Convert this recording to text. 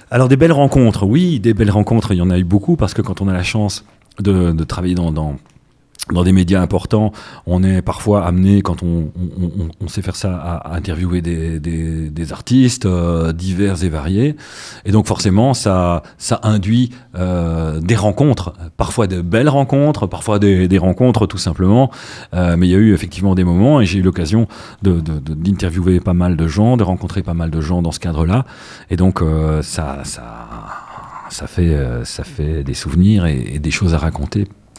Alors des belles rencontres, oui, des belles rencontres, il y en a eu beaucoup parce que quand on a la chance de travailler dans des médias importants, on est parfois amené, quand on sait faire ça, à interviewer des artistes divers et variés. Et donc forcément, ça induit des rencontres, parfois de belles rencontres, parfois des rencontres tout simplement. Mais il y a eu effectivement des moments, et j'ai eu l'occasion d'interviewer pas mal de gens, de rencontrer pas mal de gens dans ce cadre-là. Et donc ça fait des souvenirs et des choses à raconter